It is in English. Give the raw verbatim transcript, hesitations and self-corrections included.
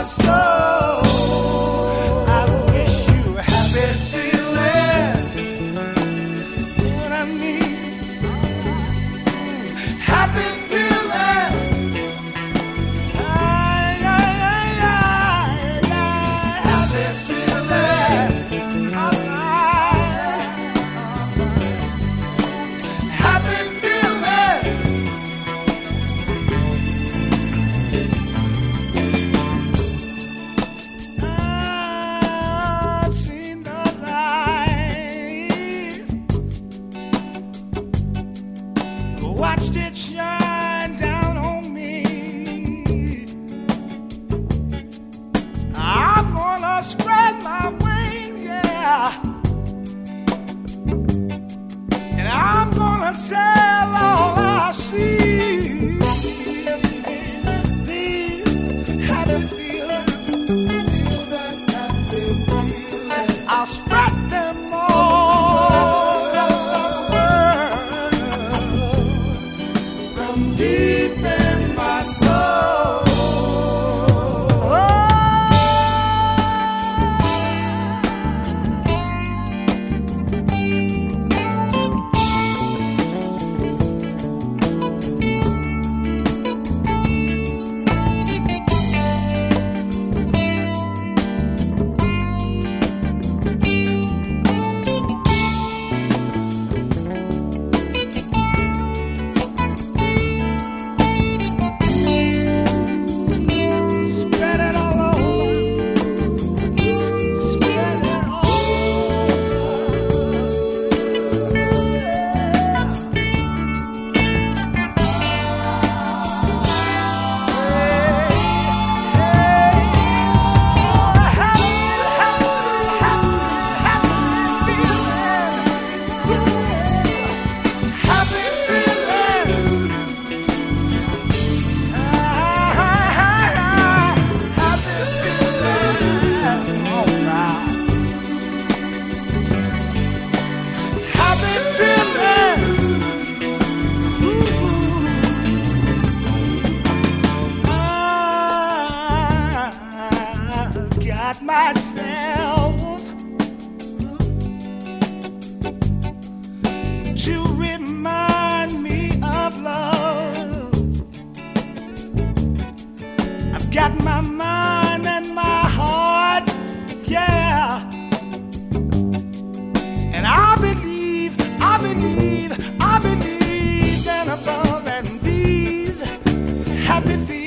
soul. I wish you happy feeling. What I mean, happy feelings. Ay, ay, ay, ay, ay, happy feelings. All right, happy feelings. I've seen the light, watched it shine down on me. I'm gonna spread my wings, yeah, and I'm gonna tell all I see. These happy feelings, I'll spread them all over the world from deep in my soul. Spread it all over. Spread it all got myself to remind me of love. I've got my mind and my heart, yeah, and I believe, I believe, I believe in above and these happy feelings.